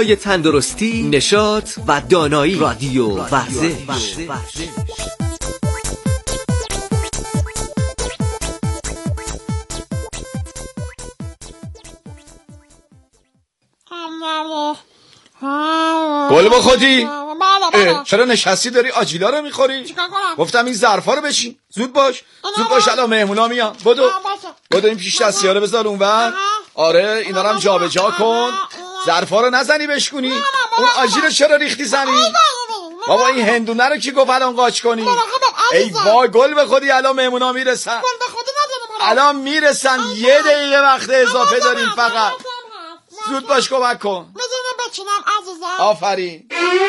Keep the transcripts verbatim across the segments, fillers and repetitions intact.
برای تندرستی، نشاط و دانایی. رادیو ورزش. گل با خودی؟ چرا نشستی داری آجیلا رو میخوری؟ گفتم این ظرفا رو بشین. زود باش زود باش الان مهمونا میان. بدو بدو این پیش دستیاره بذار اونور. آره اینا رو هم جا به جا کن. ظرفا رو نزنی بشکنی. اون آجیل رو چرا ریختی زنی؟ بابا این هندونه رو کی گفت الان قاچ کنی؟ ای وای گل به خودی الان مهمونا میرسن. الان میرسن یه دقیقه وقت اضافه داریم فقط. زود باش کمک کن. بچینم عزیزم. آفرین.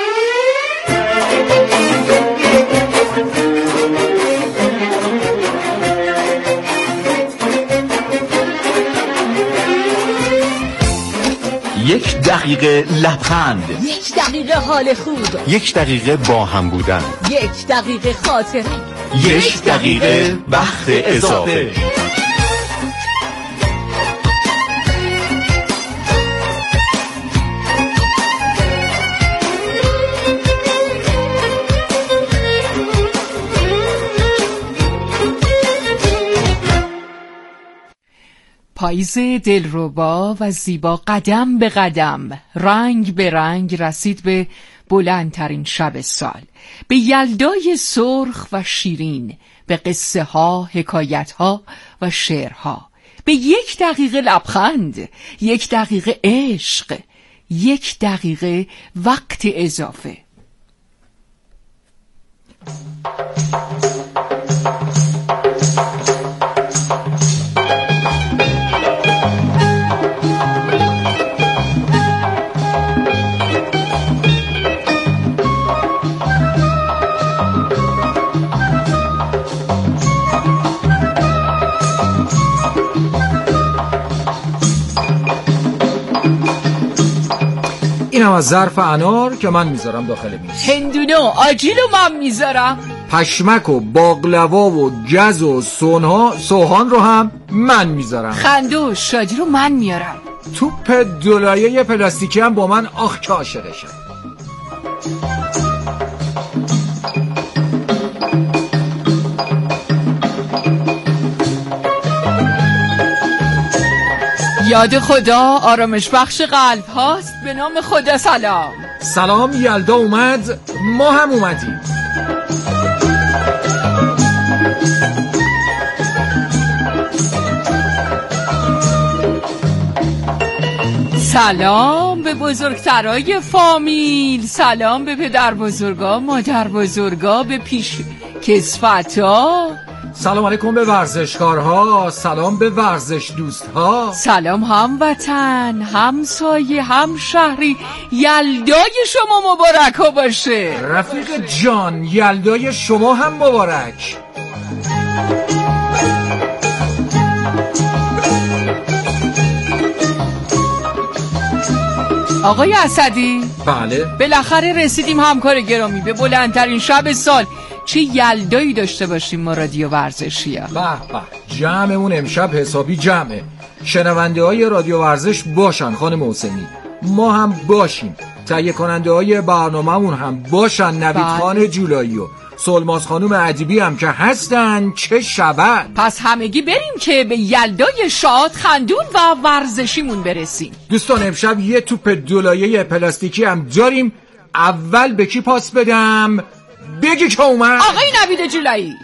یک دقیقه لبخند، یک دقیقه حال خوب، یک دقیقه با هم بودن، یک دقیقه خاطره، یک دقیقه وقت اضافه. پاییز دلربا و زیبا قدم به قدم، رنگ به رنگ رسید به بلندترین شب سال، به یلدای سرخ و شیرین، به قصه ها، حکایت ها و شعرها، به یک دقیقه لبخند، یک دقیقه عشق، یک دقیقه وقت اضافه. اینم از ظرف انار که من میذارم داخل میز. هندونه و آجیل رو من میذارم. پشمک و باقلوا و جز و سونها سوهان رو هم من میذارم. خنده و شادی رو من میارم. توپ دولایه پلاستیکی هم با من آخ که عاشقشم. یاد خدا آرامش بخش قلب هاست. به نام خدا سلام. سلام یلدا اومد، ما هم اومدیم. سلام به بزرگترای فامیل، سلام به پدر بزرگا، مادر بزرگا، به پیش کسفتا. سلام علیکم به ورزشکارها، سلام به ورزش دوستها. سلام هموطن، همسایه، همشهری، یلدای شما مبارک ها باشه. رفیق جان یلدای شما هم مبارک. آقای اسدی، بله بالاخره رسیدیم همکار گرامی به بلندترین شب سال. چه یلدایی داشته باشیم ما رادیو ورزشی ها. به به، جمعمون امشب حسابی جمعه. شنونده های رادیو ورزش باشن خانم حسینی، ما هم باشیم، تهیه کننده های برنامه‌مون هم باشن، نوید خان جولایی و سلماز خانم ادیبی هم که هستن. چه شبن. پس همگی بریم که به یلدای شاد، خندون و ورزشیمون برسیم. دوستان امشب یه توپ دولایه پلاستیکی هم داریم. اول به کی پاس بدم؟ بگی که اومد. آقای نوید جولایی.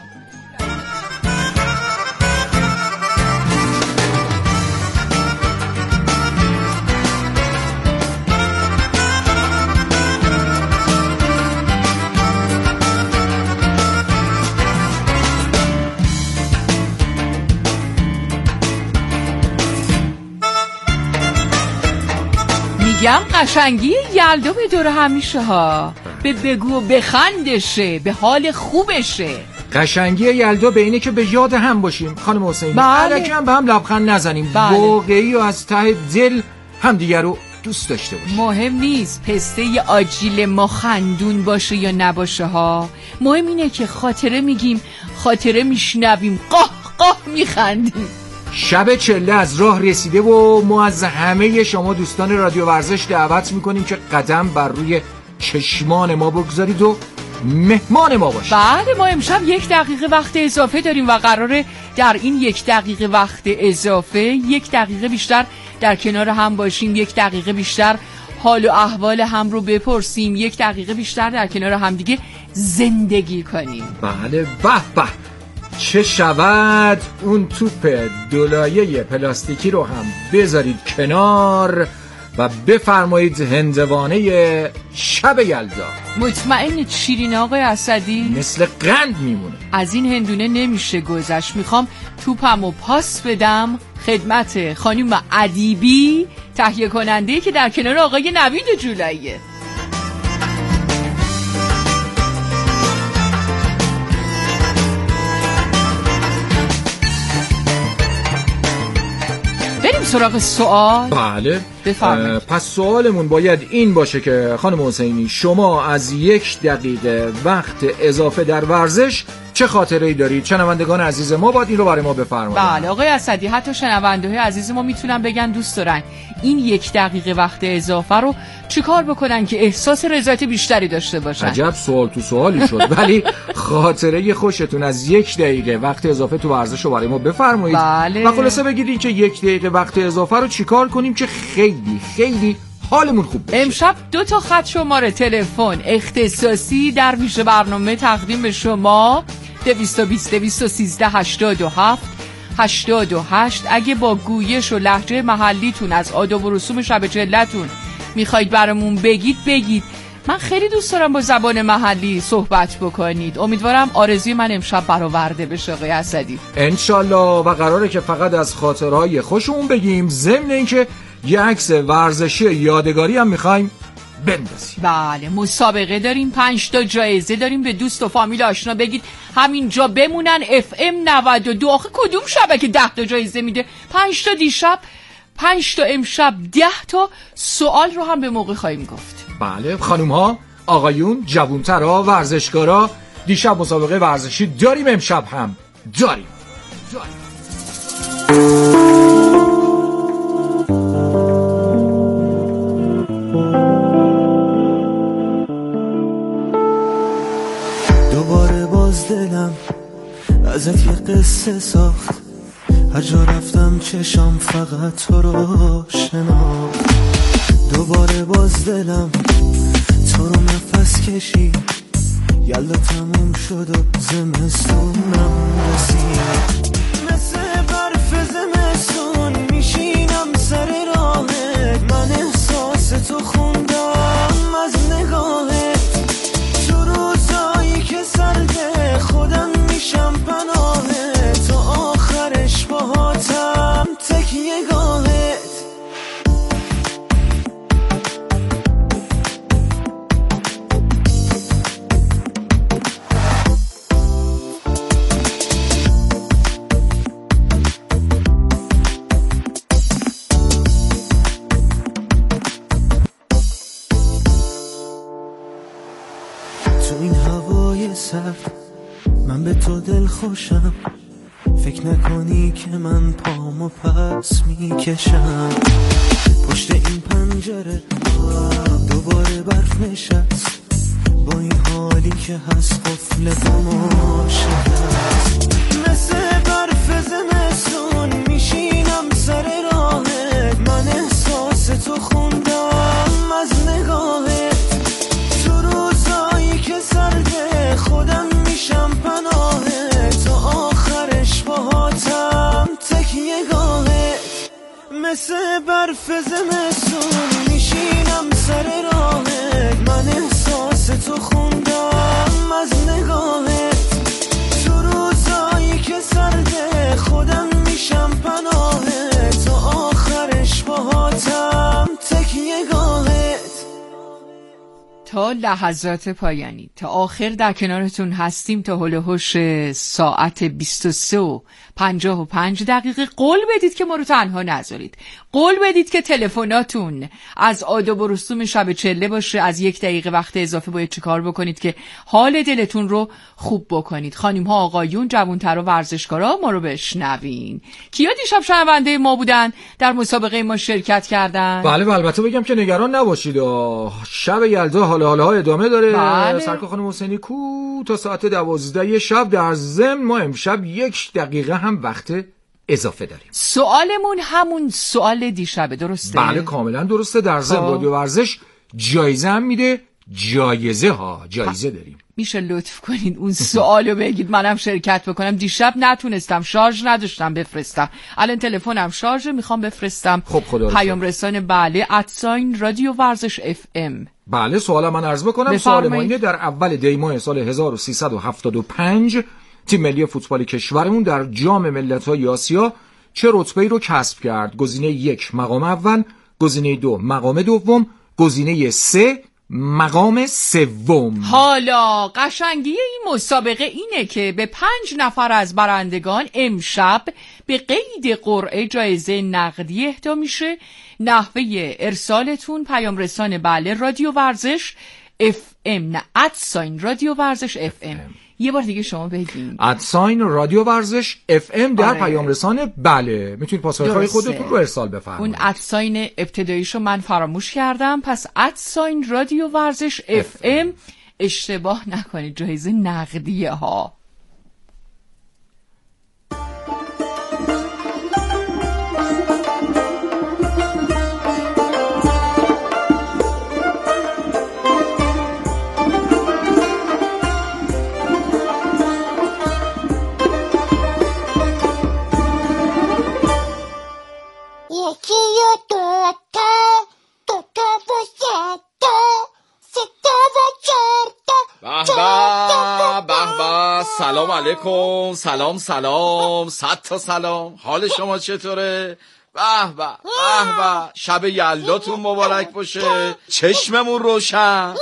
میگم قشنگی یلدا به دور همیشه ها، به بگو بخندشه، به حال خوبشه. قشنگی یلدا به اینه که به یاد هم باشیم خانم حسینی. بله. الکی هم به هم لبخند نزنیم. بله. واقعی و از ته دل هم دیگر رو دوست داشته باشیم. مهم نیست پسته ی آجیل ما خندون باشه یا نباشه ها، مهم اینه که خاطره میگیم، خاطره میشنویم، قاه قاه میخندیم. شب چله از راه رسیده و ما از همه شما دوستان رادیو ورزش دعوت میکنیم که قدم بر روی چشمان ما بگذارید و مهمان ما باشید. بله، ما امشب یک دقیقه وقت اضافه داریم و قراره در این یک دقیقه وقت اضافه یک دقیقه بیشتر در کنار هم باشیم، یک دقیقه بیشتر حال و احوال هم رو بپرسیم، یک دقیقه بیشتر در کنار هم دیگه زندگی کنیم. بله، به به چه شود اون توپ دولایه پلاستیکی رو هم بذارید کنار و بفرمایید هندوانه شب یلدا. مطمئن شیرین آقای اسدی؟ مثل قند میمونه. از این هندونه نمیشه گذشت. میخوام توپمو پاس بدم خدمت خانم ادیبی، تهیه کننده که در کنار آقای نوید جولاییه. بریم سراغ سوال. بله بفرمایید. پس سوالمون باید این باشه که خانم حسینی شما از یک دقیقه وقت اضافه در ورزش چه خاطره‌ای دارید؟ شنوندگان عزیز ما باید این رو برای ما بفرمایید. بله آقای اسدی، حتی شنونده‌های عزیز ما میتونن بگن دوست دارن این یک دقیقه وقت اضافه رو چیکار بکنن که احساس رضایت بیشتری داشته باشن. عجب سوال تو سوالی شد. ولی خاطره خوشتون از یک دقیقه وقت اضافه تو ورزش رو برای ما بفرمایید. بله. و خلاصه بگید که یک دقیقه وقت اضافه رو چیکار کنیم که خیلی خیلی حالمون خوب بشه. امشب دو تا خط شماره تلفن اختصاصی در ویژه برنامه تقدیم به شما دویست و بیست دویست و سیزده هشتاد و هفت هشتاد و هشت. اگه با گویش و لهجه محلیتون از آداب و رسوم شب چلتون میخواید برامون بگید بگید. من خیلی دوست دارم با زبان محلی صحبت بکنید. امیدوارم آرزوی من امشب برآورده بشه آقای اسدی. انشالله. و قراره که فقط از خاطرهای خوشمون بگیم، ضمن اینکه یه عکس ورزشی یادگاری هم میخوایم بندازیم. بله، مسابقه داریم، پنج تا جایزه داریم. به دوست و فامیل آشنا بگید همینجا بمونن. اف ام نود و دو آخه کدوم شبکه ده تا جایزه میده؟ پنج تا دیشب، پنج تا امشب، ده تا سوال رو هم به موقع خواهیم گفت. بله خانوم ها، آقایون، جوانترها، ورزشکارا، دیشب مسابقه ورزشی داریم، امشب هم داریم, داریم. دوباره باز دلم ازت یه قصه ساخت، هر جا رفتم چشم فقط تو رو شناخت. دوباره باز دلم تو رو نفس کشید، یلدا تموم شد و زمستونم رسید. مثل برف زمستون میشینم سر راهت، من احساس تو خوندم از نگاهت. تو روزایی که سرده خودم میشم پناهت، تو آخرش باهاتم تکیه گاهت. من به تو دل خوشم، فکر نکنی که من پامو پس میکشم. پشت این پنجره دوباره برف نشست، با این حالی که هست قفل دمو شکست. مثل برف زمستون میشینم سر راهت، من احساس تو خوندم از نگاهت. تو روزایی که سرده خودم میشم پناهت، تو آخرش باهاتم تکیه گاهت. مثل برف زمستون میشینم سر راهت، من احساس تو خوندم از نگاهت. تو روزایی که سرده خودم میشم پناهت، تو آخرش باهاتم تکیه گاهت. تا لحظات پایانی، تا آخر در کنارتون هستیم تا هول و هوش ساعت بیست و سه و پنجاه و پنج دقیقه. قول بدید که ما رو تنها نذارید. قول بدید که تلفناتون از آداب و رسوم شب چله باشه. از یک دقیقه وقت اضافه باید چه کار بکنید که حال دلتون رو خوب بکنید. خانم ها، آقایون، جوان‌ترا، ورزشکارا، ما رو بشنوین. کیا دیشب شنونده ما بودن در مسابقه ما شرکت کردن؟ بله و البته بگم که نگران نباشید، شب یلدا حال حال ها ادامه داره. بله. سرکار خانم حسینی کو تا ساعت دوازده شب. در ضمن ما امشب یک دقیقه هم وقت اضافه داریم. سوالمون همون سوال دیشبه، درسته؟ بله کاملا درسته. در ضمن رادیو ورزش جایزه هم میده. جایزه ها جایزه داریم. میشه لطف کنید اون سوالو بگید منم شرکت بکنم؟ دیشب نتونستم، شارژ نداشتم بفرستم. الان تلفنم شارژه، میخوام بفرستم. خب خدا پیام رسان بله ادساین رادیو ورزش اف ام. بله سوال من عرض بکنم. سوال ما اینه: در اول دی ماه سال هزار و سیصد و هفتاد و پنج تیم ملی فوتبال کشورمون در جام ملت‌های آسیا چه رتبه‌ای رو کسب کرد؟ گزینه یک مقام اول، گزینه دو مقام دوم، گزینه سه مقام سوم. حالا قشنگی این مسابقه اینه که به پنج نفر از برندگان امشب به قید قرعه جایزه نقدی اهدا میشه. نحوه ارسالتون پیام رسان بله رادیو ورزش اف ام، نه ادساین رادیو ورزش اف ام. یه بار دیگه شما بگین ادساین رادیو ورزش اف ام در آره. پیام رسان بله میتونید پاسخهای خودتون رو ارسال بفرمایید. اون ادساین ابتداییشو من فراموش کردم، پس ادساین رادیو ورزش اف ام. اشتباه نکنید، جایزه نقدیه ها. یکی و دوتا، دوتا و ستا، ستا و چارتا، به به به به. سلام علیکم. سلام سلام. صد تا سلام. حال شما چطوره؟ به به به به. شب یلداتون مبارک باشه. چشممون روشن،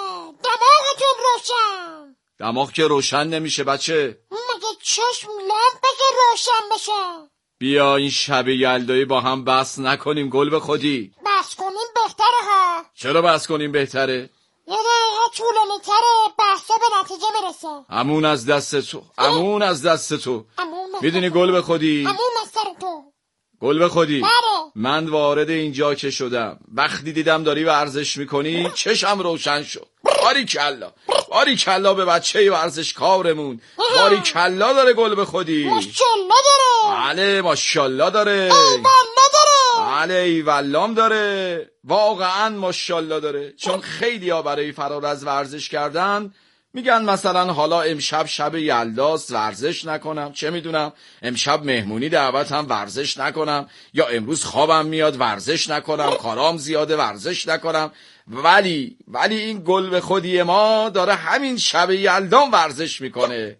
دماغتون روشن. دماغ که روشن نمیشه بچه. مگه چشم لامپه که روشن بشه؟ بیا این شب یلدایی با هم بحث نکنیم گل به خودی. بس کنیم بهتره ها. چرا بحث کنیم بهتره؟ یه دقیقه طولانی تره، بحثا به نتیجه میرسه. امون از دست تو، امون از دست تو. میدونی گل به خودی؟ امون از سر تو. گل به خودی. بله. من وارد اینجا که شدم، وقتی دیدم داری ورزش میکنی چشم روشن شد. باری کلا، باری کلا به بچه ورزشکارمون. باری کلا داره گل به خودی. ماشالله داره. بله ماشالله داره. ایوالله داره. بله ایوالام داره. واقعا ماشالله داره. چون خیلی ها برای فرار از ورزش کردن میگن مثلا حالا امشب شب یلداست ورزش نکنم، چه میدونم امشب مهمونی دعوت هم ورزش نکنم، یا امروز خوابم میاد ورزش نکنم، کارام زیاده ورزش نکنم. ولی ولی این گل به خودی ما داره همین شب یلدان ورزش میکنه.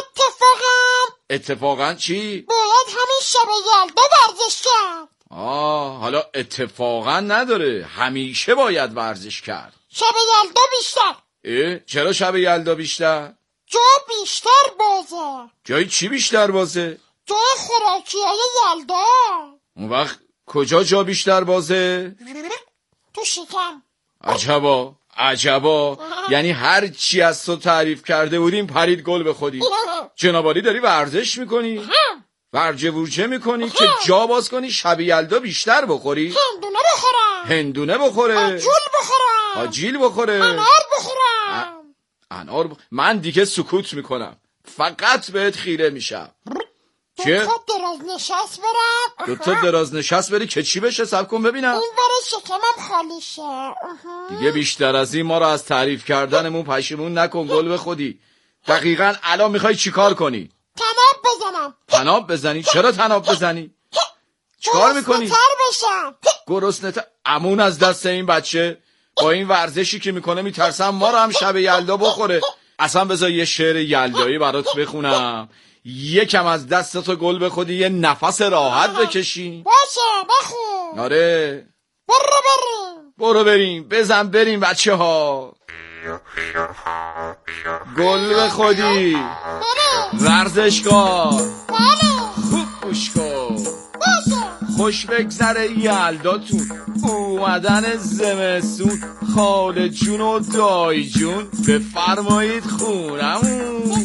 اتفاقا اتفاقا چی؟ باید همین شب یلدا ورزش کرد. آه حالا اتفاقا نداره، همیشه باید ورزش کرد. شب یلدا بیشتر. اه؟ چرا شب یلدا بیشتر؟ جا بیشتر بازه. جای چی بیشتر بازه؟ جای خوراکی های یلدا. اون وقت کجا جا بیشتر بازه؟ تو شکم. عجبا عجبا. یعنی هر چی از تو تعریف کرده بودیم پرید گل به خودی. جنابالی داری ورزش میکنی؟ ورجه ورجه میکنی که جا باز کنی شب یلدا بیشتر بخوری؟ هندونه بخورم. هندونه بخوره. آجیل بخورم. آجیل بخوره. انار بخورم. انار ب... من دیگه سکوت میکنم، فقط بهت خیره میشم. چه؟ دو تا دراز نشست برم. دو تا دراز نشست بری که چی بشه؟ صبر کن ببینم. این ور شکمم خالی شه. دیگه بیشتر از این ما رو از تعریف کردنمون پشیمون نکن گل به خودی. دقیقاً الان میخوای چیکار کنی؟ تناب بزنم. تناب بزنی؟ چرا تناب بزنی؟ چیکار میکنی؟ گرسنه‌تر بشم. گرسنه‌تر؟ امون از دست این بچه. با این ورزشی که میکنه میترسم ما رو هم شب یلدا بخوره. اصلا بذار یه شعر یلدایی برات بخونم، یکم از دستتو گل به خودی یه نفس راحت بکشی. باشه بخون. آره برو بریم. برو بریم، بزن بریم بچه ها. گل به خودی ورزشکار خوب گوش کن خوش بگذره یلداتون اومدن زمستون خاله جون و دایی جون بفرمایید خونمون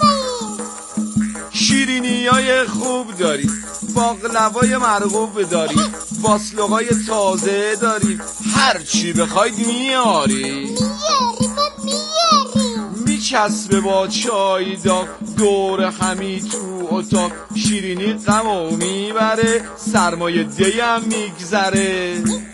شیرینی های خوب داریم باقلوای مرغوب داریم واسلوغای تازه داریم هرچی بخواید میاریم میچسبه با چای داغ دور همی تو اتاق شیرینی غمو میبره سرمایه دیم میگذره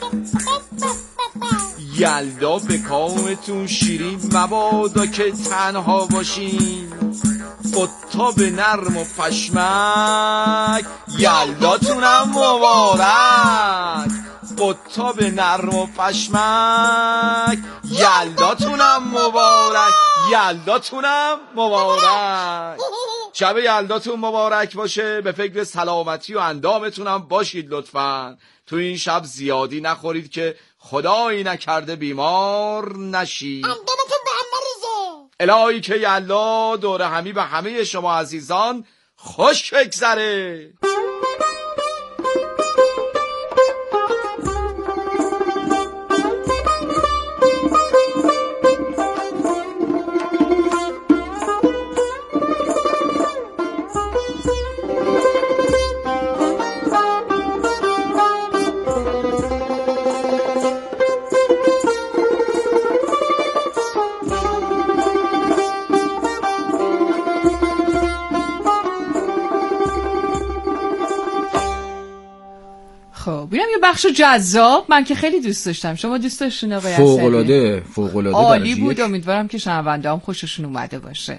یلدا به کامتون شیرین مبادا که تنها باشین قطاب نرم و پشمک یلداتونم مبارک قطاب نرم و پشمک یلداتونم مبارک یلداتونم مبارک شب یلداتون مبارک باشه به فکر سلامتی و اندامتونم باشید لطفاً تو این شب زیادی نخورید که خدایی نکرده بیمار نشید اندامتون به هم نریزه الهی که یلا دور همی به همه شما عزیزان خوش بگذره. بخش جذاب من که خیلی دوست داشتم. شما دوست داشتین آقای اسدی؟ فوق‌العاده فوق‌العاده عالی بود. امیدوارم که شنونده‌ام خوششون اومده باشه.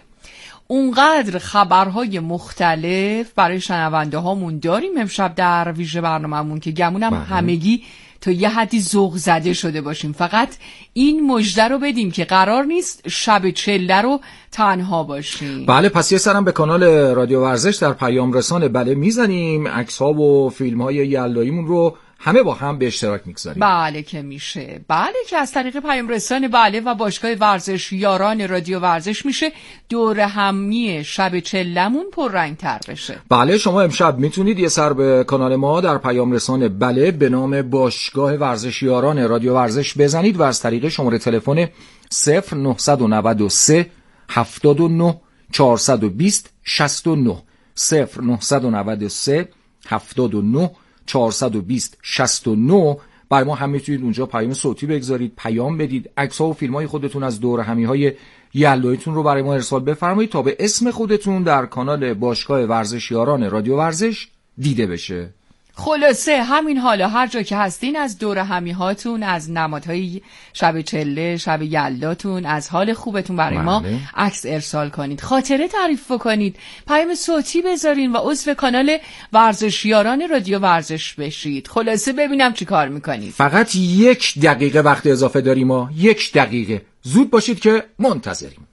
اونقدر خبرهای مختلف برای شنونده هامون داریم امشب در ویژه برنامه‌مون که گمونم بله. همگی تا یه حدی ذوق زده شده باشیم. فقط این مژده رو بدیم که قرار نیست شب چله رو تنها باشیم. بله پس یه سرم به کانال رادیو ورزش در پیام رسان بله میزنیم، عکس‌ها و فیلم‌های یلداییمون رو همه با هم به اشتراک میگذاریم. بله که میشه. بله که از طریق پیام رسان بله و باشگاه ورزش یاران رادیو ورزش میشه دور همی شب چلمون پر رنگ تر بشه. بله شما امشب میتونید یه سر به کانال ما در پیام رسان بله به نام باشگاه ورزش یاران رادیو ورزش بزنید و از طریق شماره تلفن صفر نه نه سه هفتاد و نه چهارصد و بیست شصت و نه صفر نه نه سه هفتاد و نه چهارصد و بیست شصت و نه برای ما هم میتونید اونجا پیام صوتی بگذارید، پیام بدید، عکس‌ها و فیلم‌های خودتون از دور همی‌های یلداییتون رو برای ما ارسال بفرمایید تا به اسم خودتون در کانال باشگاه ورزش یاران رادیو ورزش دیده بشه. خلاصه همین حالا هر جا که هستین از دور همیهاتون، از نمادهای شب چله، شب یلداتون، از حال خوبتون برای ما عکس ارسال کنید، خاطره تعریف کنید، پیام صوتی بذارین و عضو کانال ورزشیاران رادیو ورزش بشید. خلاصه ببینم چی کار میکنید. فقط یک دقیقه وقت اضافه داریم ما، یک دقیقه. زود باشید که منتظریم.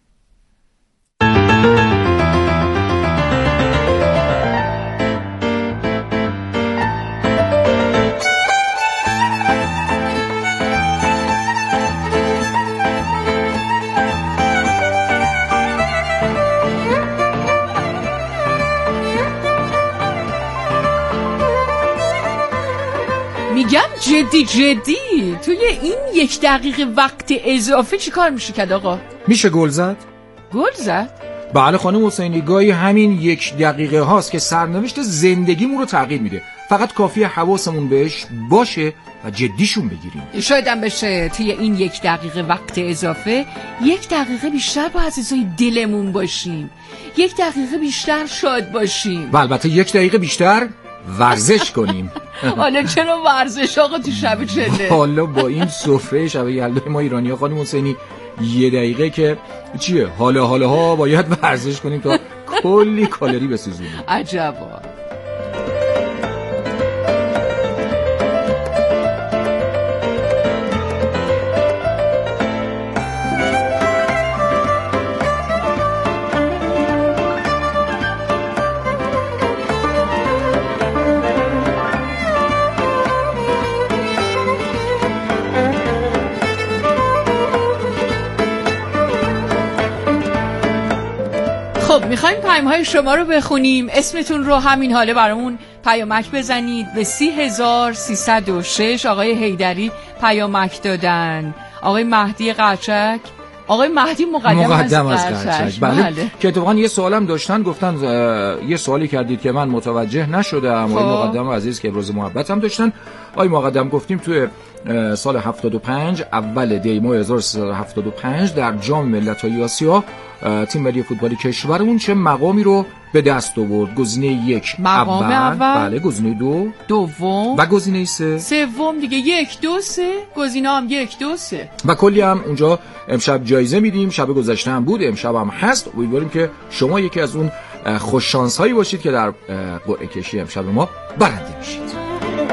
میگم جدی جدی توی این یک دقیقه وقت اضافه چی کار میشه کرد آقا؟ میشه گل زد؟ گل زد؟ بله خانم حسینی، گاهی همین یک دقیقه هاست که سرنوشت زندگیمون رو تغییر میده. فقط کافیه حواسمون بهش باشه و جدیشون بگیریم. شاید هم بشه توی این یک دقیقه وقت اضافه یک دقیقه بیشتر با عزیزای دلمون باشیم، یک دقیقه بیشتر شاد باشیم و البته یک دقیقه بیشتر ورزش کنیم. حالا چرا ورزش آقا تو شب چله؟ حالا با این سفره شب یلدای ما ایرانی‌ها خانم حسینی یه دقیقه که چیه حالا حالا ها باید ورزش کنیم تا کلی کالری بسوزونیم. عجبا. خب میخوایم پیام‌های شما رو بخونیم. اسمتون رو همین حاله برامون پیامک بزنید به سی هزار سیصد و شش. آقای حیدری پیامک دادن، آقای مهدی قرچک، آقای مهدی مقدم, مقدم از قرچک. بله. بله که اتفاقا یه سوالم داشتن، گفتن یه سوالی کردید که من متوجه نشدم. آقای مقدم عزیز که ابراز محبت هم داشتن. آقای مقدم گفتیم توی سال هفتاد و پنج اول دی ماه هزار و سیصد و هفتاد و پنج در جام ملت‌های آسیا تیم ملی فوتبال کشورمون چه مقامی رو به دست آورد؟ گزینه یک مقام اول, اول. بله. گزینه دو دوم و گزینه سه سوم دیگه. یک دو سه گزینه هم یک دو سه و کلی هم اونجا امشب جایزه میدیم. شب گذشته هم بود، امشب هم هست. امیدواریم که شما یکی از اون خوش شانس هایی باشید که در قرعه کشی امشب ما برنده میشید.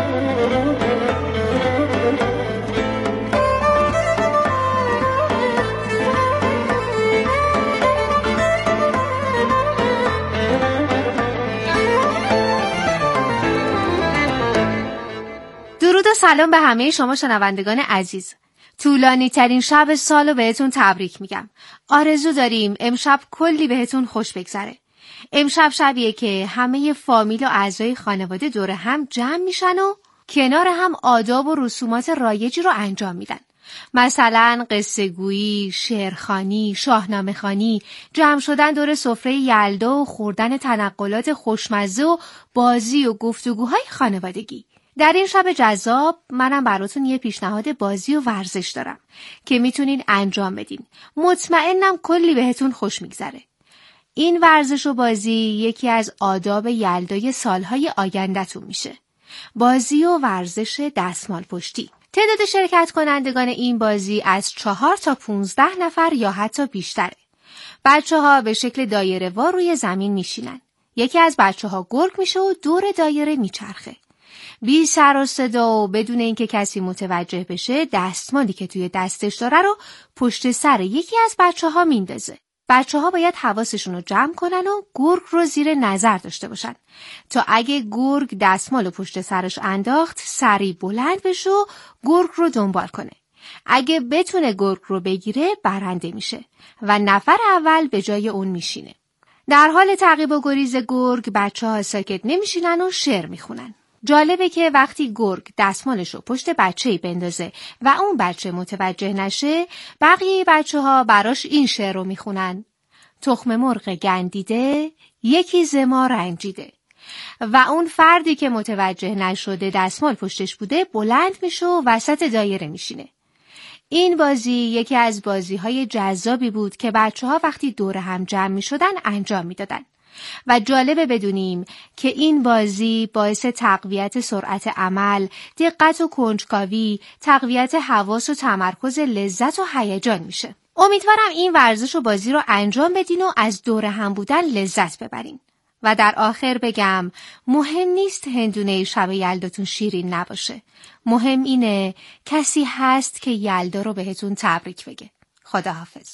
درود و سلام به همه شما شنوندگان عزیز. طولانی ترین شب سال رو بهتون تبریک میگم. آرزو داریم امشب کلی بهتون خوش بگذره. امشب شبیه که همه فامیل و اعضای خانواده دور هم جمع میشن و کنار هم آداب و رسومات رایجی رو انجام میدن. مثلا قصه گویی، شعرخوانی، شاهنامه خوانی، جمع شدن دور سفره یلدا و خوردن تنقلات خوشمزه و بازی و گفتگوهای خانوادگی. در این شب جذاب منم براتون یه پیشنهاد بازی و ورزش دارم که میتونین انجام بدین. مطمئنم کلی بهتون خوش میگذره. این ورزش و بازی یکی از آداب یلدای سالهای آینده‌تون میشه. بازی و ورزش دستمال پشتی. تعداد شرکت کنندگان این بازی از چهار تا پونزده نفر یا حتی بیشتره. بچه ها به شکل دایره وار روی زمین میشینن. یکی از بچه ها گرگ میشه و دور دایره میچرخه. بی سر و صدا و بدون اینکه کسی متوجه بشه دستمالی که توی دستش داره رو پشت سر یکی از بچه ها میندازه. بچه ها باید حواسشون رو جمع کنن و گرگ رو زیر نظر داشته باشن تا اگه گرگ دستمال رو پشت سرش انداخت سریع بلند بشه و گرگ رو دنبال کنه. اگه بتونه گرگ رو بگیره برنده میشه و نفر اول به جای اون میشینه. در حال تعقیب و گریز گرگ بچه ها ساکت نمیشینن و شعر میخونن. جالبه که وقتی گرگ دستمالش رو پشت بچه‌ای بندازه و اون بچه متوجه نشه، بقیه بچه ها براش این شعر رو میخونن: تخم مرغ گندیده یکی ز ما رنجیده. و اون فردی که متوجه نشده دستمال پشتش بوده بلند میشه و وسط دایره میشینه. این بازی یکی از بازی‌های جذابی بود که بچه‌ها وقتی دور هم جمع می‌شدن انجام می‌دادن. و جالبه بدونیم که این بازی باعث تقویت سرعت عمل، دقت و کنجکاوی، تقویت حواس و تمرکز، لذت و هیجان میشه. امیدوارم این ورزش و بازی رو انجام بدین و از دور هم بودن لذت ببرین. و در آخر بگم مهم نیست هندونه شب یلداتون شیرین نباشه. مهم اینه کسی هست که یلدا رو بهتون تبریک بگه. خداحافظ.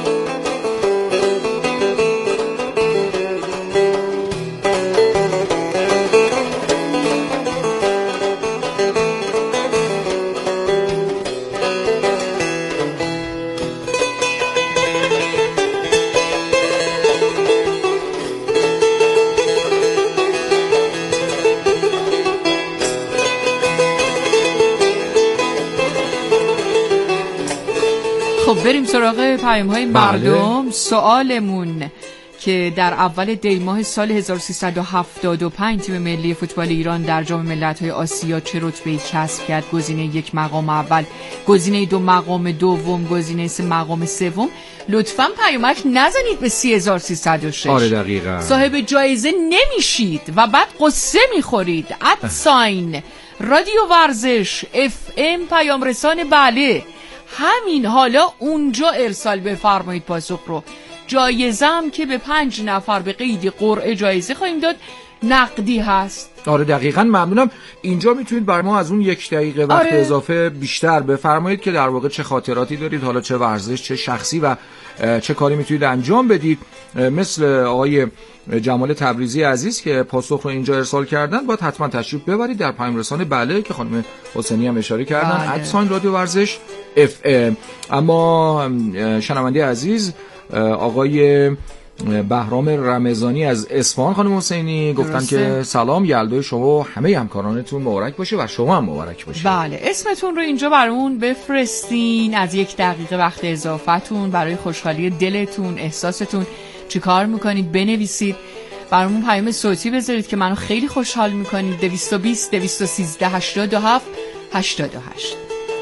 خب بریم سراغ پیام‌های مردم. بله. سوالمون که در اول دی ماه سال هزار و سیصد و هفتاد و پنج تیم ملی فوتبال ایران در جام ملت‌های آسیا چه رتبه‌ای کسب کرد؟ گزینه یک مقام اول، گزینه دو مقام دوم، گزینه سه مقام سوم. لطفاً پیامک نزنید به سی هزار و سیصد و شش. آره دقیقاً. صاحب جایزه نمیشید و بعد قصه میخورید. ات ساین رادیو ورزش اف ام پیام رسان. بله همین حالا اونجا ارسال بفرمایید پاسخ رو. جایزه هم که به پنج نفر به قید قرعه جایزه خواهیم داد، نقدی هست. آره دقیقاً. ممنونم. اینجا میتونید بر ما از اون یک دقیقه وقت آره. اضافه بیشتر بفرمایید که در واقع چه خاطراتی دارید، حالا چه ورزش، چه شخصی و چه کاری میتونید انجام بدید. مثل آقای جمال تبریزی عزیز که پاسخ رو اینجا ارسال کردن، باید حتما تشریف ببرید در پیام رسانه بله که خانم حسینی هم اشاره کردن، بله. ادساین رادیو ورزش اف ام. اما شنونده عزیز آقای بهرام رمضانی از اصفهان خانم حسینی گفتن درسته. که سلام، یلدای شما و همه همکارانتون مبارک باشه و شما هم مبارک باشه. بله، اسمتون رو اینجا برامون بفرستین، از یک دقیقه وقت اضافتون برای خوشحالی دلتون، احساستون چی کار میکنید بنویسید، برامون پیام صوتی بذارید که منو خیلی خوشحال میکنید. دویست و بیست دویست و سیزده هشتاد و هفت هشتاد و هشت.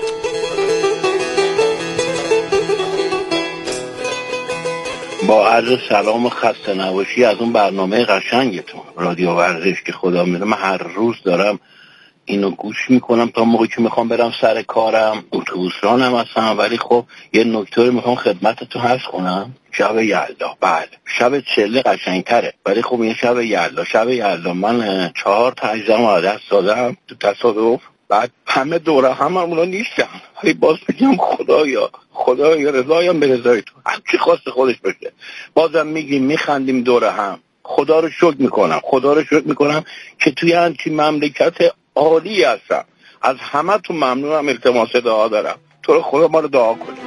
با عرض سلام و خسته نباشی از اون برنامه قشنگتون رادیو ورزش که خدا میده من هر روز دارم اینو گوش میکنم تا موقعی که میخوام برم سر کارم. اتوبوس رانم هستم، ولی خب یه نکته رو میخوام خدمتتون عرض کنم. شب یلدا، بله شب چله قشنگتره، ولی خب این شب یلدا شب یلدا من چهار تا اجزام عادت دادم تو تصادف، بعد همه دوره هم اونا نیستم، ولی باز میگم خدایا خدایا رضایم به رضای تو، هر چی خواست خودش بشه. بازم میگیم میخندیم دوره هم. خدا رو شکر میکنم خدا رو شکر میکنم که توی همچین مملکت عالی هستم. از همه تو ممنونم، التماس دعا دارم، تو رو خدا ما رو دعا کنیم.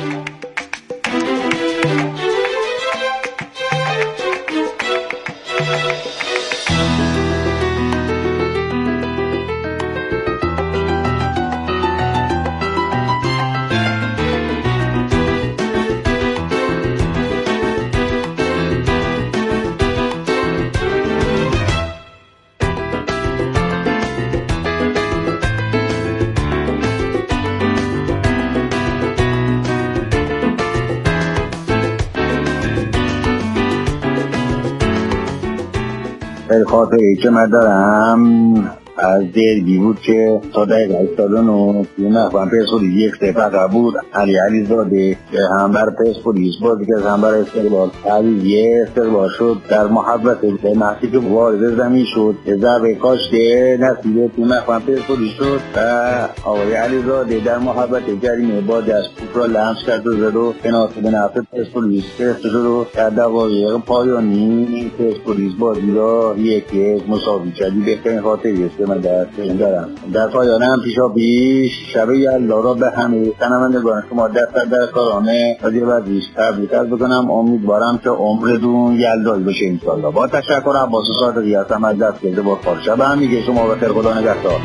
خاطری که من دارم از درگی بود که تا دقیقه هشتاد و نه نفهم پرسپولیس یک صفر بود. علی علی زاده که هم بر پرسپولیس بازی که هم بر استقلال علیه استقلال شد، در محبت به محصی که وارد زمین شد ضربه کاشته نصیب تو نفهم پرسپولیس شد و آقای علی زاده در محبت جریمه با دست توپ را لمس کرد و زد و پنالتی به نفع پرسپولیس گرفته شد و در دقایق پایانی پرسپولیس بازی را یک یک مساوی کرد. بهترین خاطری است که من در دارم. در پایان هم پیشا پیش شب یلدا را به همه شنوندگان شما دست در کارانه رادیو ورزش تبریک عرض بکنم. امیدوارم که عمرتون یلدایی بشه انشالله. با تشکر عباس صادقی هستم از دستگرد بازخوار. شب هم میگه شما بخیر، خدا نگهدار.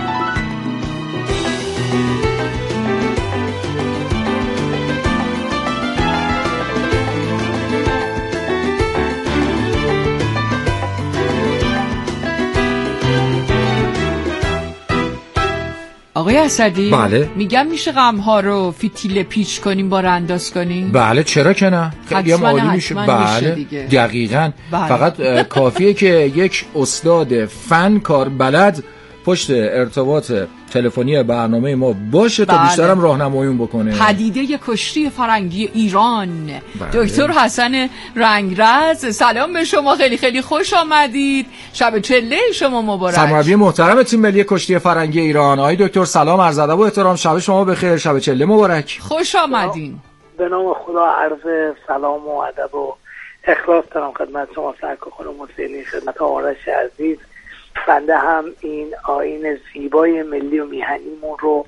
آقای اسدی، بله میگم میشه غم‌ها رو فیتیله پیچ کنیم با انداز کنیم؟ بله چرا که نه، خیلی هم عالی میشه. بله میشه دقیقاً. بله. فقط کافیه که یک استاد فن کار بلد پشت ارتباط تلفنی برنامه ما باشه تا بله. بیشترم راهنماییمون بکنه. پدیده کشتی فرنگی ایران. بله. دکتر حسن رنگرز، سلام به شما، خیلی خیلی خوش آمدید. شب چله شما مبارک. سرمربی محترم تیم ملی کشتی فرنگی ایران آقای دکتر سلام، عرض ادب و احترام، شب شما بخیر، شب چله مبارک. خوش آمدین. به نام خدا عرض سلام و ادب و اخلاص دارم خدمت شما سرکار خانم حسینی، خدمت آرش عزیز. بنده هم این آیین زیبای ملی و میهنیمون رو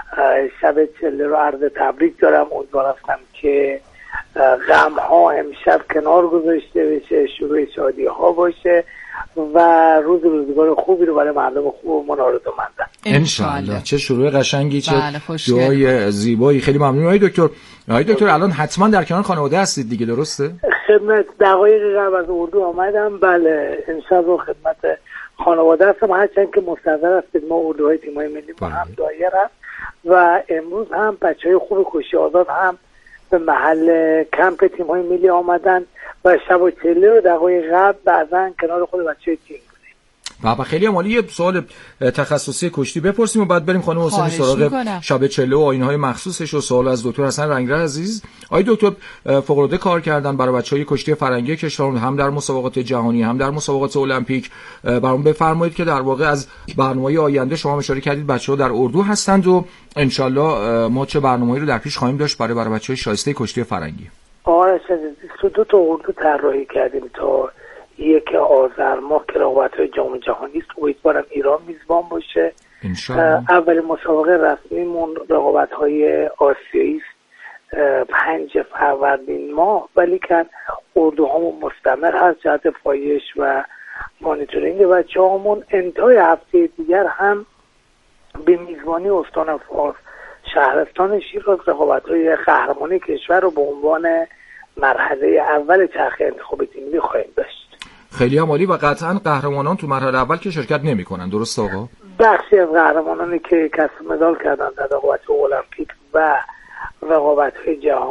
شب چله رو عرض تبریک دارم. امیدوارم که غم ها امشب کنار گذاشته بشه، شروع شادی ها باشه و روز روزگار خوبی رو برای مردم خوب من آرزو مندم انشالله. چه شروع قشنگی، چه بله دعای زیبایی. خیلی ممنون آقای دکتر. آقای دکتر الان حتما در کنار خانواده هستید دیگه، درسته؟ خدمت دقایق قبل از اردو آمدم. بله امشب رو خدمت خانواده هستم، هرچند که مستحضر هستید ما اردوهای تیمای ملی ما هم دایر هست و امروز هم بچه های خوب کشتی آزاد هم به محل کمپ تیمای ملی آمدن و شب و چله رو دقایق قبل بعدن کنار خود بچه های تیم بودیم. بابا خیلی عالی. یه سوال تخصصی کشتی بپرسیم و بعد بریم خانم حسینی سراغ شب چله و آیین‌های مخصوصش و سوال از دکتر حسن رنگرز عزیز. آقای دکتر فوق‌العاده کار کردن برای بچه‌های کشتی فرنگی کشورمون، هم در مسابقات جهانی هم در مسابقات المپیک. برام بفرمایید که در واقع از برنامه‌های آینده شما اشاره کردید بچه‌ها در اردو هستند و انشالله ما چه برنامه‌ای رو در پیش خواهیم داشت برای برای بچه‌های شایسته کشتی فرنگی. آره شد دو تا اردو طراحی کردیم تا یک آذر ماه که رقابت‌های جام جهانی است. امیدوارم ایران میزبان باشه. اول مسابقه رسمیمون رقابت‌های آسیایی است پنج فروردین ماه، ولی که اردوهامون مستمر هست جهت پایش و مانیتورینگ بچه هامون. انتهای هفته دیگر هم به میزبانی استان فارس شهرستان شیراز رقابت‌های قهرمانی کشور رو به عنوان مرحله اول چرخه انتخابی تیم ملی خواهیم داشت. خیلی عالی. و قطعا قهرمانان تو مرحله اول که شرکت نمی‌کنن، درست آقا؟ بخشی از قهرمانانی که کسب مدال کردن در رقابت‌های المپیک و رقابت‌های جهانی